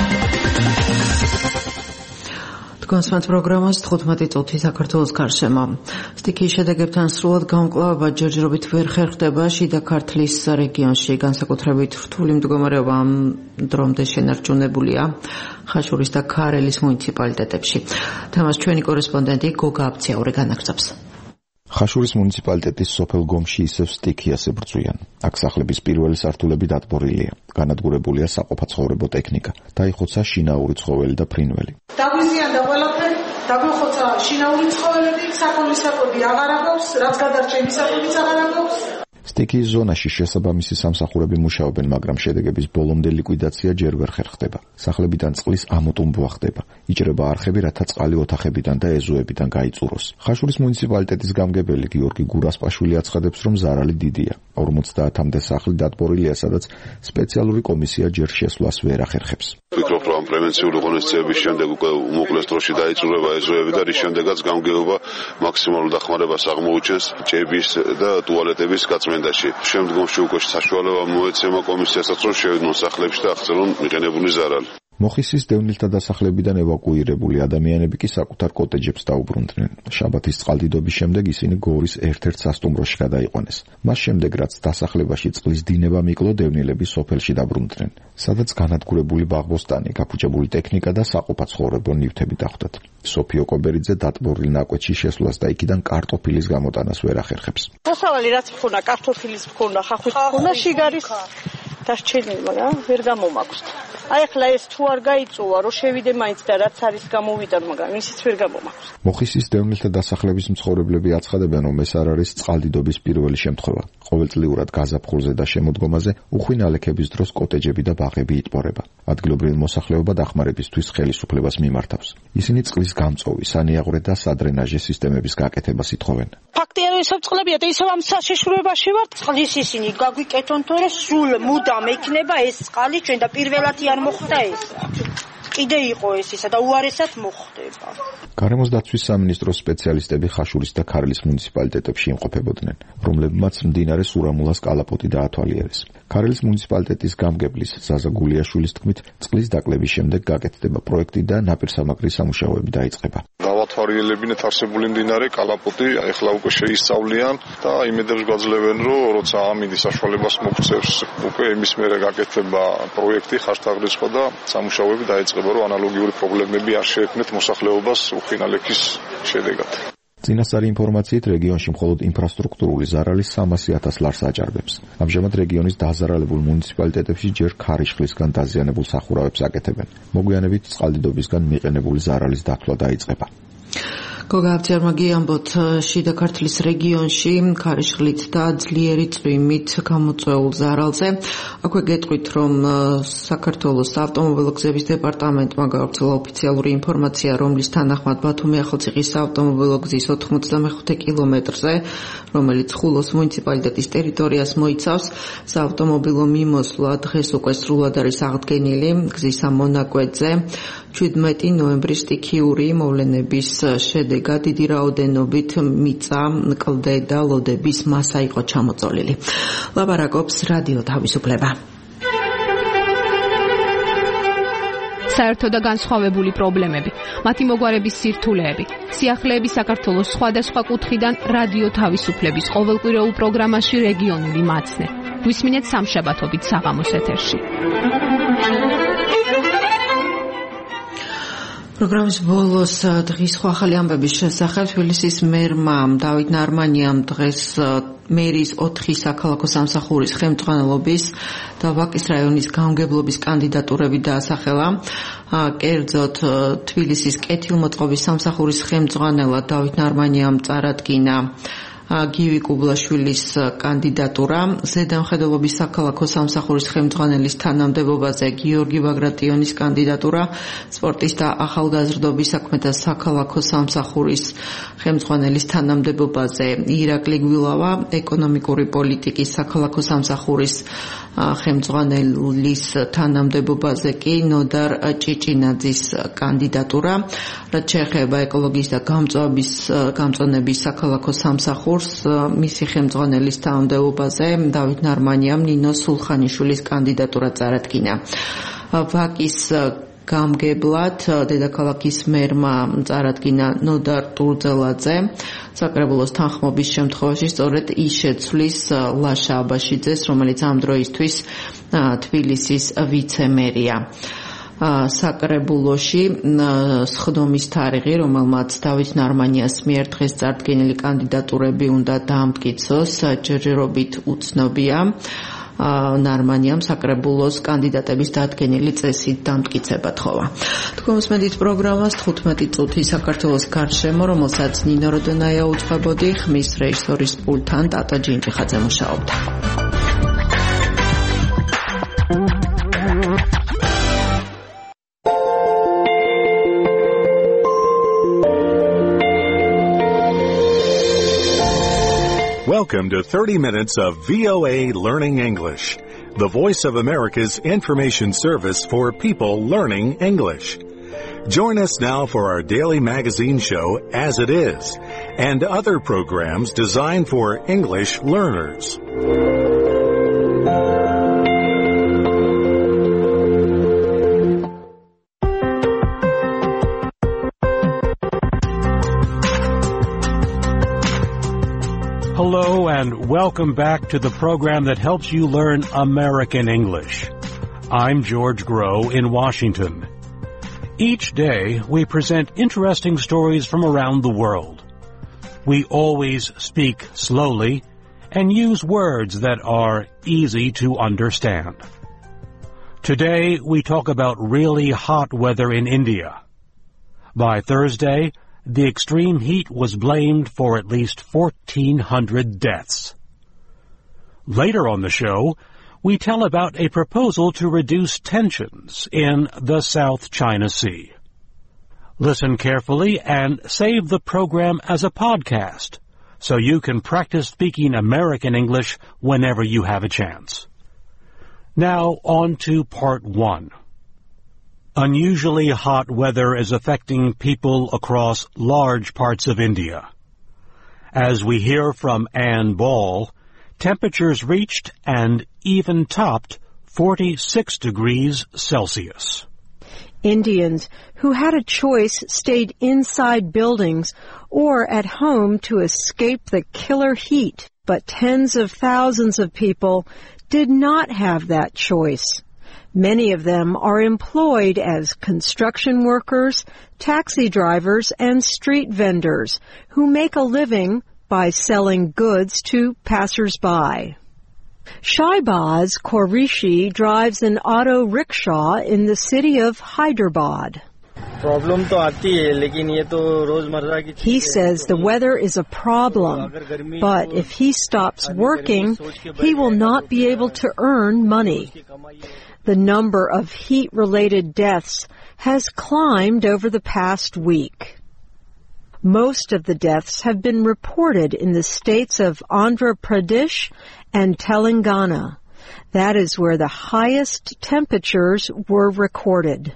კონსვანტ პროგრამას 15 წუთი საქართველოს გარშემო. სტიქიის შედეგებთან სრულად გამკლავება ჯერჯერობით ვერ ხერხდება შიდა ქართლის რეგიონში, განსაკუთრებით რთული მდგომარეობა ამ დრომდე შენარჩუნებულია ხაშურის და ქარელის მუნიციპალიტეტებში. თამას ჩვენი კორესპონდენტი გოგა აბციაური განაგრძობს. ხაშურის მუნიციპალიტეტის სოფელ გომში ისევ სტიქიას ებრძვიან. აქ სახლების პირველი სართულები დატბორილია. განადგურებულია საყოფაცხოვრებო ტექნიკა. დაიხოცა შინაური ცხოველი და ფრინველი. დაგვიზიანდა ყველაფერი, დაგვიხოცა შინაური ცხოველები, საქონლის საკვები აღარ აქვს, რაც გადარჩენი საკვებიც აღარ აქვს. სტიქიის ზონაში შესაბამისი სამსახურები მუშაობენ, მაგრამ შედეგების ბოლომდე ლიკვიდაცია ჯერ ვერ ხერხდება. სახლებიდან წყლის ამოტუმბვა ხდება. იჭრება არხები, რათა წყალი ოთახებიდან და ეზოებიდან გაიწუროს. ხაშურის მუნიციპალიტეტის გამგებელი გიორგი გურასპაშვილი აცხადებს, რომ ზარალი დიდია. 50-მდე სახლი დატბორილია, სადაც სპეციალური კომისია ჯერ შესვლას ვერ ახერხებს. ვფიქრობ, რომ პრევენციული ღონისძიების შემდეგ უკვე უმოკლეს დროში დაიწურება ეზოები და რის შემდეგაც გამგეობა მაქსიმალურ დახმარებას აღმოუჩენს ჭების და ტუალეტების გაწმენდაში. შემდგომში უკვე საშუალება მოეცემა კომისიასაც, რომ შევიდნენ სახლებში და აღწერონ მიყენებული ზარალი. მოხისის დევნილთა დასახლებიდან ევაკუირებული ადამიანები კი საკუთარ კოტეჯებს დაუბრუნდნენ. შაბათის წყალდიდობის შემდეგ ისინი გორის ერთ-ერთ სასტუმროში გადაიყვანეს. მას შემდეგ, რაც დასახლებაში წყლის დინება მიკლო, დევნილები სოფელში დაბრუნდნენ, სადაც განადგურებული ბაღბოსტანი, გაფუჭებული ტექნიკა და საყოფაცხოვრებო ნივთები დახვდათ. სოფიო კობერიძე დატბორილ ნაკვეთში შესვლას და იქიდან კარტოფილის გამოტანას ვერ ახერხებს. მოსავალი რაც მქონა, კარტოფილის მქონა, ხახვით მქონა, შიგარის დასჩენილი, მაგრამ ვერ გამომაქვს. აი ახლა ეს თუ არ გაიწუვა, რომ შევიდე მაინც და რაც არის გამოვიდა, მაგრამ ისიც ვერ გამომაქვს. მოხისის დევნილთა დასახლების მცხოვრებლები აცხადებენ, რომ ეს არ არის წყალდიდობის პირველი შემთხვევა. ყოველწლიურად გაზაფხულზე და შემოდგომაზე უხვი ნალექების დროს კოტეჯები და ბაღები იტბორება. ადგილობრივი მოსახლეობა დახმარებისთვის ხელისუფლებას მიმართავს. ისინი წყლის გამწოვი, სანიაღვრე და სადრენაჟე სისტემების გაკეთებას ითხოვენ. ფაქტია, რომ ისევ წყლებია და ისევ ამ საშიშროებაში ვართ. წყლის ისინი გაგვიკეთონ, თორე სულ მუდამ ექნება ეს წყალი, ჩვენ და პირველად არ მოხდა ეს. კიდე იყო ეს ისა და უარესად მოხდება. გარემოს დაცვის სამინისტროს სპეციალისტები ხაშურის და ქარელის მუნიციპალიტეტებში იმყოფებოდნენ, რომლებმაც მდინარე სურამულას კალაპოტი დაათვალიერეს. ქარელის მუნიციპალიტეტის გამგებლის ზაზა გულიაშვილის თქმით, წყლის დაკლების შემდეგ გაკეთდება პროექტი და ნაპირსამაგრის სამუშაოები დაიწყება. ავთვალიერებინეთ არსებული მდინარე კალაპოტი ეხლა უკვე შეისწავლიან და იმედებს გვაძლევენ რომ როცა ამინდის საშუალებას მოგწევს უკვე იმის მერე გაკეთება პროექტი ხარჯთაღრიცხვა და სამუშაოები დაიწყება რომ ანალოგიური პრობლემები არ შეექმნათ მოსახლეობას უხინალექის შედეგად. წინასწარი ინფორმაციით რეგიონში მხოლოდ ინფრასტრუქტურული ზარალი 300,000 ლარს აჭარბებს. ამჟამად რეგიონის დაზარალებულ მუნიციპალიტეტებში ჯერ ქარიშხლისგან დაზიანებულ სახურავებს აკეთებენ. მოგვიანებით წყალდიდობისგან მიყენებული ზარალის დათვლა დაიწყება. გოგა აბჯარმაგი ამბობთ შიდა ქართლის რეგიონში ქარიშხლით და ძლიერი წვიმით გამოწვეულ ზარალზე. აქვე გეტყვით, რომ საქართველოს ავტომობილო გზების დეპარტამენტმა გავრცელა ოფიციალური ინფორმაცია, რომლის თანახმად ბათუმი-ახალციხის საავტომობილო გზის 95 კილომეტრზე, რომელიც ხულოს მუნიციპალიტეტის ტერიტორიას მოიცავს, საავტომობილო მიმოსვლა დღეს უკვე სრულად არის აღდგენილი გზის ამ მონაკვეთზე. 17 ნოემბრის სტიქიური მოვლენების შედეგად დიდი რაოდენობით მიწა, კლდე და ლოდების მასა იყო ჩამოწოლილი. ლაპარაკობს რადიო თავისუფლება. საერთო და განსხვავებული პრობლემები, მათი მოგვარების სირთულეები, სიახლეები საქართველოს სხვადასხვა კუთხიდან რადიო თავისუფლების ყოველკვირეულ პროგრამაში რეგიონული მაცნე. გვისმინეთ სამშაბათობით საღამოს ეთერში. პროგრამის ბოლოს დღის ახალი ამბების შესახებ თბილისის მერმა დავით ნარმანიამ დღეს მერის 4 საქალაქო სამსახურის ხელმძღვანელობის და ვაკის რაიონის გამგებლობის კანდიდატურები დაასახელა. კერძოდ თბილისის კეთილმოწყობის სამსახურის ხელმძღვანელად დავით ნარმანიამ წარადგინა გივი კუბლაშვილის კანდიდატურა, ზედამხედველობის საქალაქო სამსახურის ხელმძღვანელის თანამდებობაზე გიორგი ბაგრატიონის კანდიდატურა, სპორტის და ახალგაზრდობის საქმეთა საქალაქო სამსახურის ხელმძღვანელის თანამდებობაზე ირაკლი გვილავა, ეკონომიკური პოლიტიკის საქალაქო სამსახურის ხელმძღვანელის თანამდებობაზე კი ნოდარ ჭიჭინაძის კანდიდატურა, რაც შეეხება ეკოლოგიის და გამწვანების საქალაქო სამსახურს, მისი ხელმძღვანელის თანამდებობაზე დავით ნარმანიამ ნინო სულხანიშვილის კანდიდატურა წარადგინა. ვაკის გამგებლად დედაქალაქის მერმა წარადგინა ნოდარ ტურძელაძე. საკრებულოს თანხმობის შემთხვევაში სწორედ ის შეცვლის ლაშა აბაშიძეს, რომელიც ამ დროისთვის თბილისის ვიცემერია. საკრებულოში სხდომის თარიღი, რომელმაც დავით ნარმანიას მიერ დღეს წარდგენილი კანდიდატურები უნდა დაამტკიცოს, ჯერჯერობით უცნობია. ნარმანიამ საკრებულოს კანდიდატების დადგენილი წესით დამტკიცება თხოვა. თქვენს მედით პროგრამას 15 წუთი საქართველოს გარშემო, რომელსაც ნინო როდონაია უძღვებოდი, ხმის რეჟისორის პულტთან ტატა ჯინჯიხაძე მუშაობდა. Welcome to 30 minutes of VOA Learning English, the Voice of America's information service for people learning English. Join us now for our daily magazine show, As It Is, and other programs designed for English learners. Hello and welcome back to the program that helps you learn American English. I'm George Groh in Washington. Each day we present interesting stories from around the world. We always speak slowly and use words that are easy to understand. Today we talk about really hot weather in India. By Thursday, the extreme heat was blamed for at least 1,400 deaths. Later on the show, we tell about a proposal to reduce tensions in the South China Sea. Listen carefully and save the program as a podcast so you can practice speaking American English whenever you have a chance. Now on to part 1. Unusually hot weather is affecting people across large parts of India. As we hear from Ann Ball, temperatures reached and even topped 46 degrees Celsius. Indians who had a choice stayed inside buildings or at home to escape the killer heat. But tens of thousands of people did not have that choice. Many of them are employed as construction workers, taxi drivers, and street vendors who make a living by selling goods to passers-by. Shahbaz Qureshi drives an auto rickshaw in the city of Hyderabad. He says the weather is a problem, but if he stops working, he will not be able to earn money. The number of heat-related deaths has climbed over the past week. Most of the deaths have been reported in the states of Andhra Pradesh and Telangana. That is where the highest temperatures were recorded.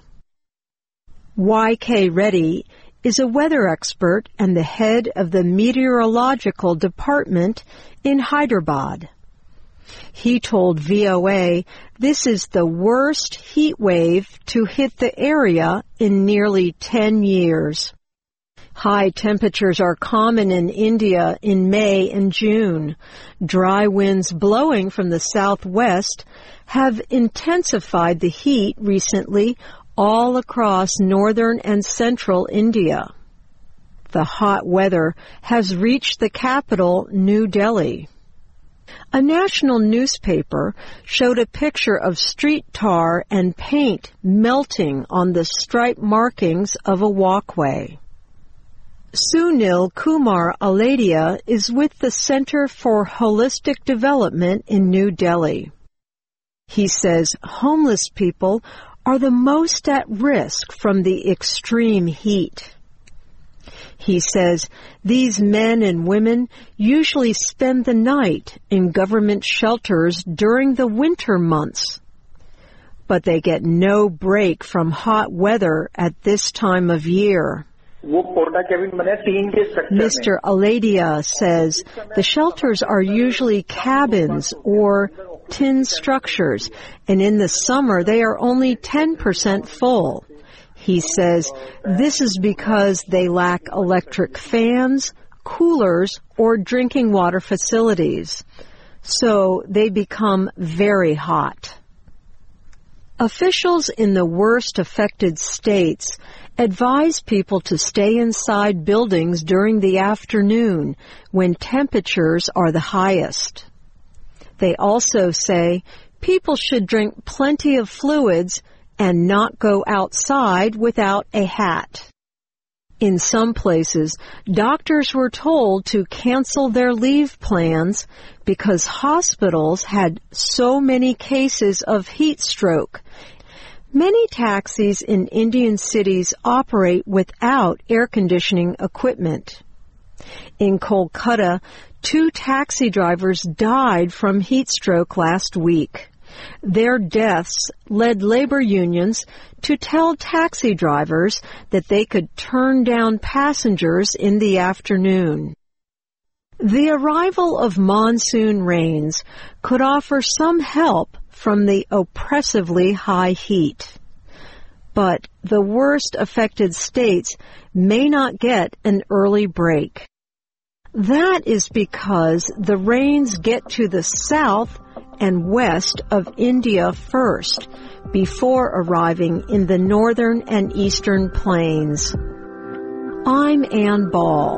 Y.K. Reddy is a weather expert and the head of the meteorological department in Hyderabad. He told VOA this is the worst heat wave to hit the area in nearly 10 years. High temperatures are common in India in May and June. Dry winds blowing from the southwest have intensified the heat recently all across northern and central India. The hot weather has reached the capital, New Delhi. A national newspaper showed a picture of street tar and paint melting on the stripe markings of a walkway. Sunil Kumar Aladia is with the Center for Holistic Development in New Delhi. He says homeless people are the most at risk from the extreme heat. He says these men and women usually spend the night in government shelters during the winter months. But they get no break from hot weather at this time of year. Mr. Aladia says the shelters are usually cabins or tin structures, and in the summer they are only 10% full. He says this is because they lack electric fans, coolers, or drinking water facilities. So they become very hot. Officials in the worst affected states advise people to stay inside buildings during the afternoon when temperatures are the highest. They also say people should drink plenty of fluids and not go outside without a hat. In some places, doctors were told to cancel their leave plans because hospitals had so many cases of heat stroke. Many taxis in Indian cities operate without air conditioning equipment. In Kolkata, 2 taxi drivers died from heat stroke last week. Their deaths led labor unions to tell taxi drivers that they could turn down passengers in the afternoon. The arrival of monsoon rains could offer some help from the oppressively high heat. But the worst affected states may not get an early break. That is because the rains get to the south and west of India first, before arriving in the northern and eastern plains. I'm Ann Ball.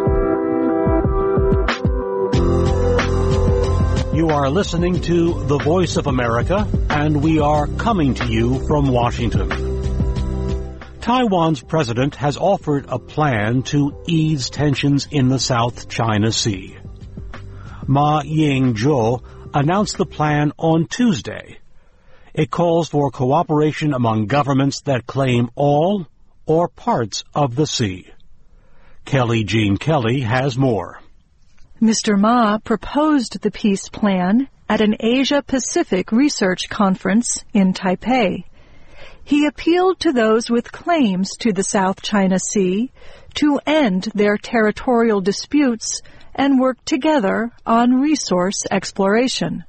You are listening to The Voice of America, and we are coming to you from Washington. Taiwan's president has offered a plan to ease tensions in the South China Sea. Ma Ying-jeou announced the plan on Tuesday. It calls for cooperation among governments that claim all or parts of the sea. Kelly Jean Kelly has more. Mr. Ma proposed the peace plan at an Asia-Pacific research conference in Taipei. He appealed to those with claims to the South China Sea to end their territorial disputes and work together on resource exploration.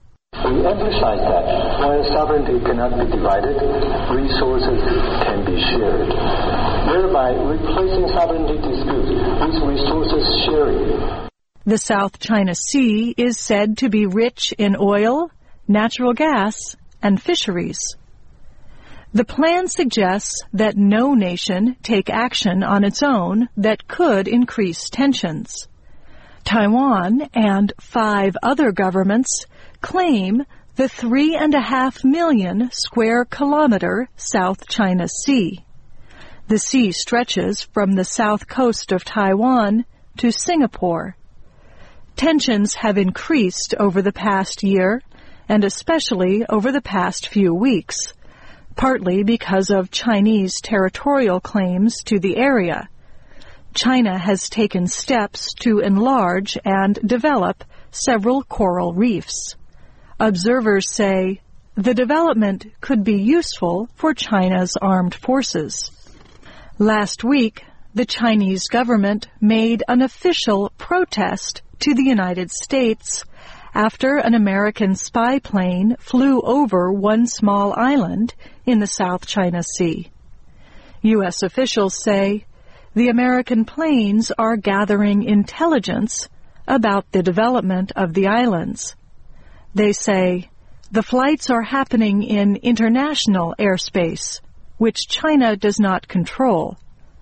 We emphasize that while sovereignty cannot be divided, resources can be shared, thereby replacing sovereignty disputes with resources sharing. The South China Sea is said to be rich in oil, natural gas, and fisheries. The plan suggests that no nation take action on its own that could increase tensions. Taiwan and 5 other governments claim the 3.5 million square kilometer South China Sea. The sea stretches from the south coast of Taiwan to Singapore. Tensions have increased over the past year, and especially over the past few weeks, partly because of Chinese territorial claims to the area. China has taken steps to enlarge and develop several coral reefs. Observers say the development could be useful for China's armed forces. Last week, the Chinese government made an official protest to the United States after an American spy plane flew over one small island in the South China Sea. U.S. officials say the American planes are gathering intelligence about the development of the islands. They say the flights are happening in international airspace, which China does not control.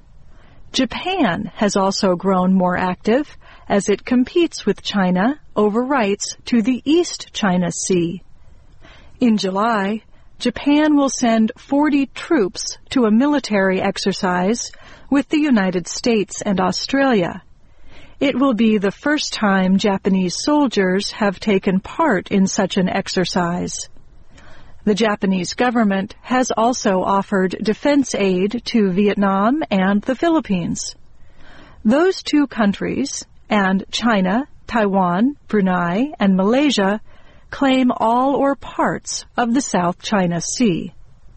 Japan has also grown more active as it competes with China over rights to the East China Sea. In July, Japan will send 40 troops to a military exercise with the United States and Australia. It will be the first time Japanese soldiers have taken part in such an exercise. The Japanese government has also offered defense aid to Vietnam and the Philippines. Those 2 countries, and China, Taiwan, Brunei, and Malaysia, claim all or parts of the South China Sea.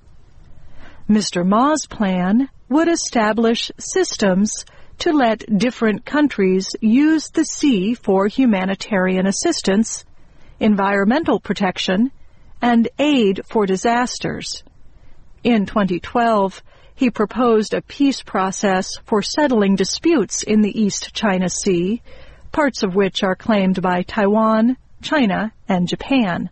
Mr. Ma's plan would establish systems to let different countries use the sea for humanitarian assistance, environmental protection, and aid for disasters. In 2012, he proposed a peace process for settling disputes in the East China Sea, parts of which are claimed by Taiwan, China, and Japan.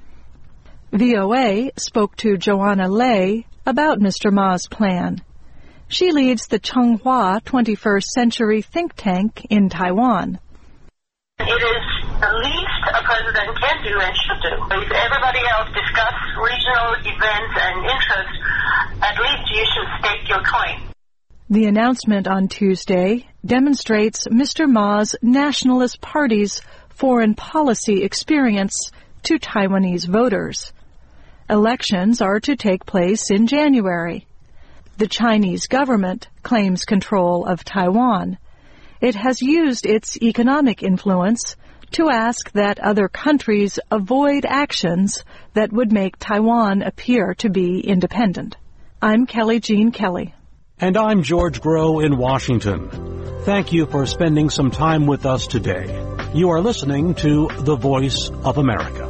VOA spoke to Joanna Lei about Mr. Ma's plan. She leads the Changhua 21st Century think tank in Taiwan. It is the least a president can do and should do. If everybody else discuss regional events and interests, at least you should stake your claim. The announcement on Tuesday demonstrates Mr. Ma's Nationalist Party's foreign policy experience to Taiwanese voters. Elections are to take place in January. The Chinese government claims control of Taiwan. It has used its economic influence to ask that other countries avoid actions that would make Taiwan appear to be independent. I'm Kelly Jean Kelly. And I'm George Grow in Washington. Thank you for spending some time with us today. You are listening to The Voice of America.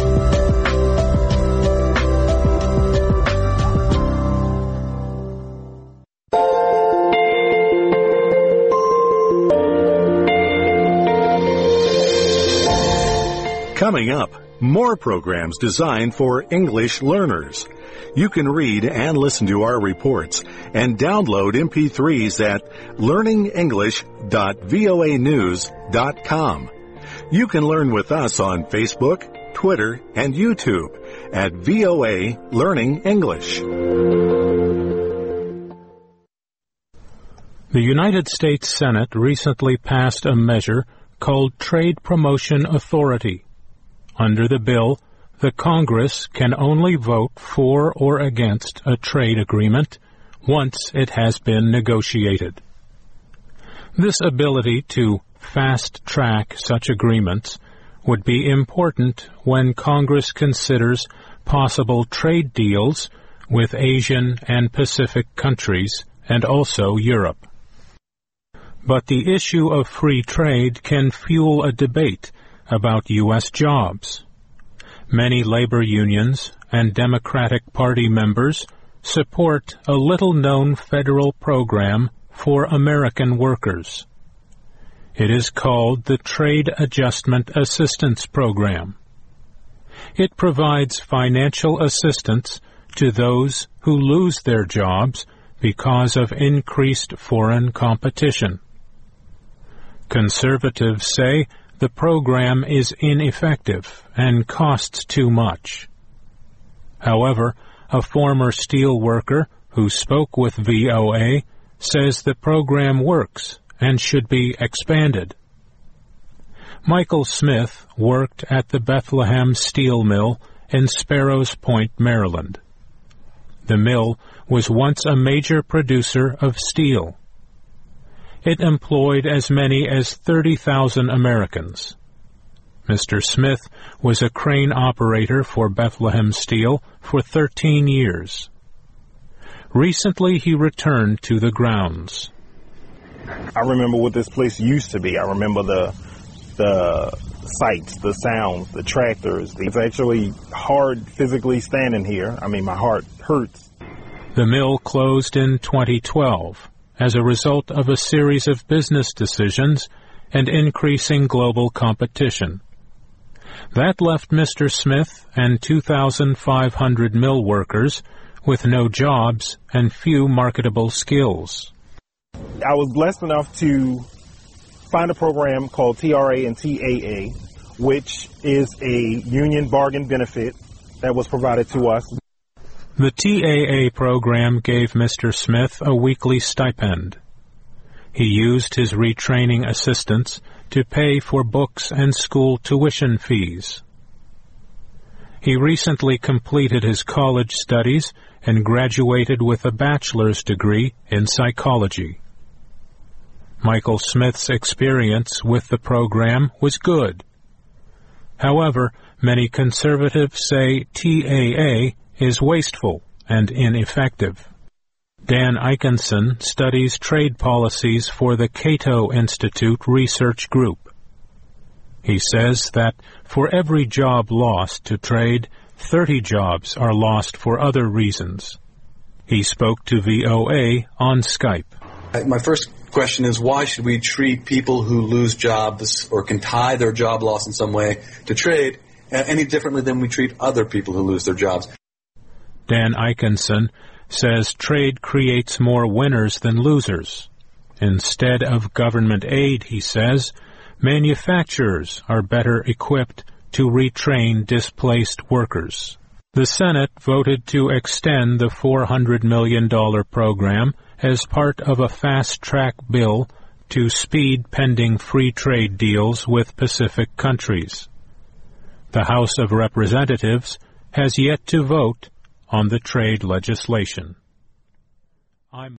Coming up, more programs designed for English learners. You can read and listen to our reports and download MP3s at learningenglish.voanews.com. You can learn with us on Facebook, Twitter, and YouTube at VOA Learning English. The United States Senate recently passed a measure called Trade Promotion Authority. Under the bill, the Congress can only vote for or against a trade agreement once it has been negotiated. This ability to fast-track such agreements would be important when Congress considers possible trade deals with Asian and Pacific countries and also Europe. But the issue of free trade can fuel a debate about U.S. jobs. Many labor unions and Democratic Party members support a little-known federal program for American workers. It is called the Trade Adjustment Assistance Program. It provides financial assistance to those who lose their jobs because of increased foreign competition. Conservatives say the program is ineffective and costs too much. However, a former steel worker who spoke with VOA says the program works and should be expanded. Michael Smith worked at the Bethlehem Steel Mill in Sparrows Point, Maryland. The mill was once a major producer of steel. It employed as many as 30,000 Americans. Mr. Smith was a crane operator for Bethlehem Steel for 13 years. Recently, he returned to the grounds. I remember what this place used to be. I remember the sights, the sounds, the tractors. It's actually hard physically standing here. I mean, my heart hurts. The mill closed in 2012 as a result of a series of business decisions and increasing global competition. That left Mr. Smith and 2,500 mill workers with no jobs and few marketable skills. I was blessed enough to find a program called TRA and TAA, which is a union bargain benefit that was provided to us. The TAA program gave Mr. Smith a weekly stipend. He used his retraining assistance to pay for books and school tuition fees. He recently completed his college studies and graduated with a bachelor's degree in psychology. Michael Smith's experience with the program was good. However, many conservatives say TAA is wasteful and ineffective. Dan Ikenson studies trade policies for the Cato Institute Research Group. He says that for every job lost to trade, 30 jobs are lost for other reasons. He spoke to VOA on Skype. My first question is, why should we treat people who lose jobs or can tie their job loss in some way to trade any differently than we treat other people who lose their jobs? Dan Ikenson says trade creates more winners than losers. Instead of government aid, he says, manufacturers are better equipped to retrain displaced workers. The Senate voted to extend the $400 million program as part of a fast-track bill to speed pending free trade deals with Pacific countries. The House of Representatives has yet to vote on the trade legislation.